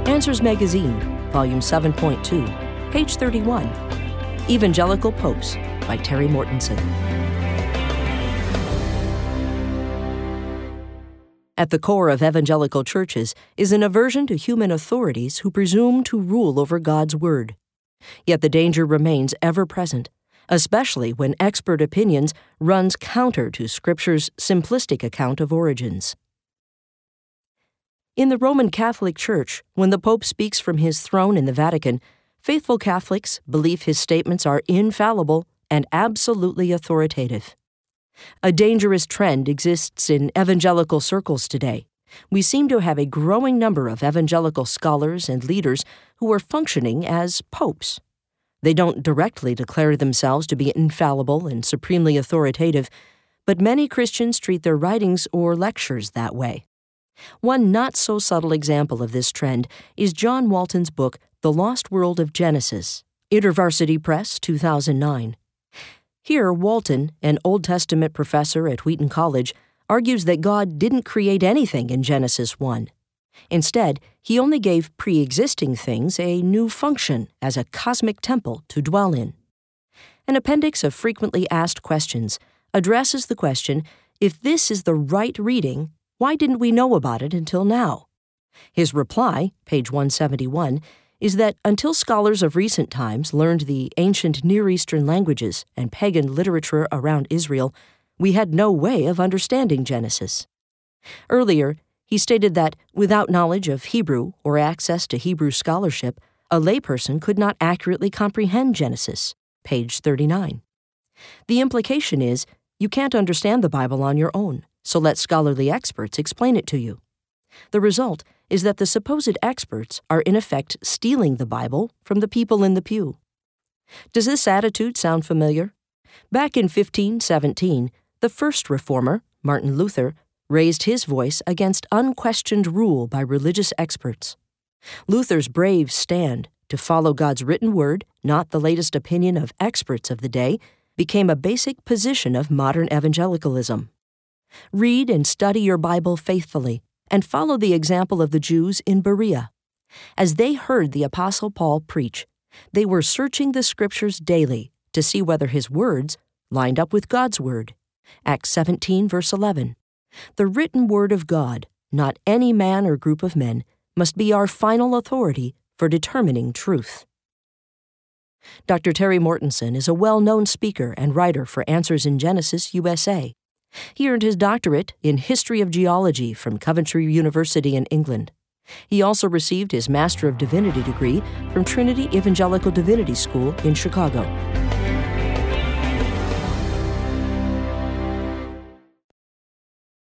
Answers Magazine, Volume 7.2, page 31. Evangelical Popes by Terry Mortensen. At the core of evangelical churches is an aversion to human authorities who presume to rule over God's Word. Yet the danger remains ever present, especially when expert opinions runs counter to Scripture's simplistic account of origins. In the Roman Catholic Church, when the Pope speaks from his throne in the Vatican, faithful Catholics believe his statements are infallible and absolutely authoritative. A dangerous trend exists in evangelical circles today. We seem to have a growing number of evangelical scholars and leaders who are functioning as popes. They don't directly declare themselves to be infallible and supremely authoritative, but many Christians treat their writings or lectures that way. One not-so-subtle example of this trend is John Walton's book, The Lost World of Genesis, InterVarsity Press, 2009. Here, Walton, an Old Testament professor at Wheaton College, argues that God didn't create anything in Genesis 1. Instead, he only gave pre-existing things a new function as a cosmic temple to dwell in. An appendix of frequently asked questions addresses the question, if this is the right reading, why didn't we know about it until now? His reply, page 171, is that until scholars of recent times learned the ancient Near Eastern languages and pagan literature around Israel, we had no way of understanding Genesis. Earlier, he stated that without knowledge of Hebrew or access to Hebrew scholarship, a layperson could not accurately comprehend Genesis, page 39. The implication is, you can't understand the Bible on your own, so let scholarly experts explain it to you. The result is that the supposed experts are in effect stealing the Bible from the people in the pew. Does this attitude sound familiar? Back in 1517, the first reformer, Martin Luther, raised his voice against unquestioned rule by religious experts. Luther's brave stand to follow God's written word, not the latest opinion of experts of the day, became a basic position of modern evangelicalism. Read and study your Bible faithfully, and follow the example of the Jews in Berea. As they heard the Apostle Paul preach, they were searching the Scriptures daily to see whether his words lined up with God's word. Acts 17, verse 11. The written word of God, not any man or group of men, must be our final authority for determining truth. Dr. Terry Mortensen is a well-known speaker and writer for Answers in Genesis, USA. He earned his doctorate in History of Geology from Coventry University in England. He also received his Master of Divinity degree from Trinity Evangelical Divinity School in Chicago.